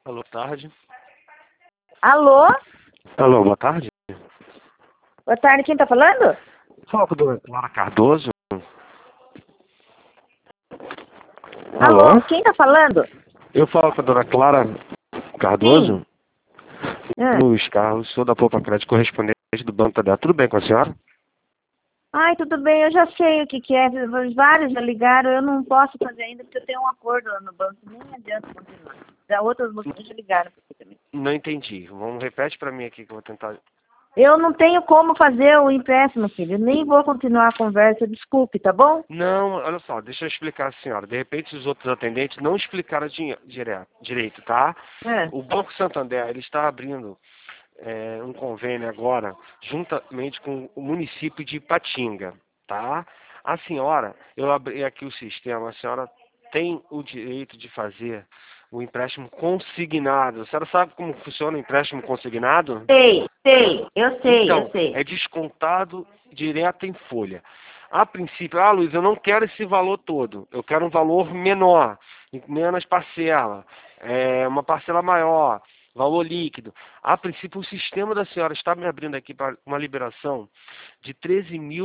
Alô, boa tarde. Alô? Alô, boa tarde. Boa tarde, quem tá falando? Fala com a dona Clara Cardoso. Alô, quem tá falando? Eu falo com a dona Clara Cardoso. Sim. Ah. Luiz Carlos, sou da Poupa Crédito, correspondente do Banco Tadeu. Tudo bem com a senhora? Ai, tudo bem, eu já sei o que que é. Vários já ligaram, eu não posso fazer ainda porque eu tenho um acordo lá no banco. Nem adianta continuar. Já outras moças já ligaram pra você também. Não entendi. Vamos, repete pra mim aqui que eu vou tentar. Eu não tenho como fazer o empréstimo, filho. Eu nem vou continuar a conversa, desculpe, tá bom? Não, olha só, deixa eu explicar a senhora. De repente os outros atendentes não explicaram direito, tá? É. O Banco Santander, ele está abrindo um convênio agora, juntamente com o município de Ipatinga, tá? A senhora, eu abri aqui o sistema, a senhora tem o direito de fazer o empréstimo consignado. A senhora sabe como funciona o empréstimo consignado? Sei, eu Então, sei. é descontado direto em folha. A princípio, Luiz, eu não quero esse valor todo, eu quero um valor menor, menos parcela, uma parcela maior, valor líquido. A princípio, o sistema da senhora está me abrindo aqui para uma liberação de R$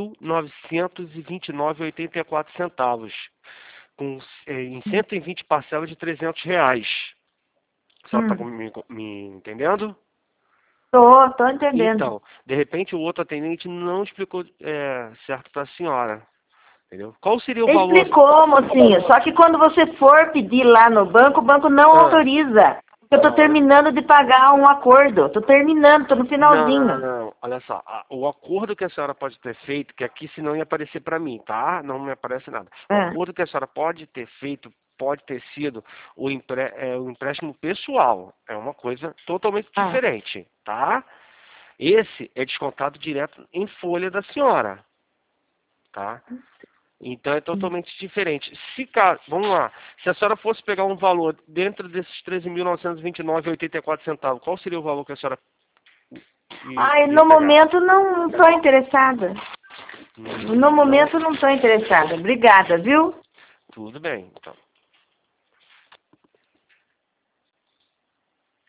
13.929,84, em 120 parcelas de R$ 300. A senhora está me entendendo? Tô entendendo. Então, de repente o outro atendente não explicou certo para a senhora, entendeu? Qual seria o valor? Explicou, mocinho. Só que quando você for pedir lá no banco, o banco não autoriza. Eu tô terminando de pagar um acordo. Tô terminando, tô no finalzinho. Não. Olha só, o acordo que a senhora pode ter feito, que aqui senão ia aparecer para mim, tá? Não me aparece nada. O acordo que a senhora pode ter feito pode ter sido o empréstimo pessoal. É uma coisa totalmente diferente, tá? Esse é descontado direto em folha da senhora, tá? Então é totalmente diferente. Vamos lá, se a senhora fosse pegar um valor dentro desses 13.929,84 centavos, qual seria o valor que a senhora Ai, iria no pegar? momento não tô interessada. No momento não tô interessada. Obrigada, viu? Tudo bem, então.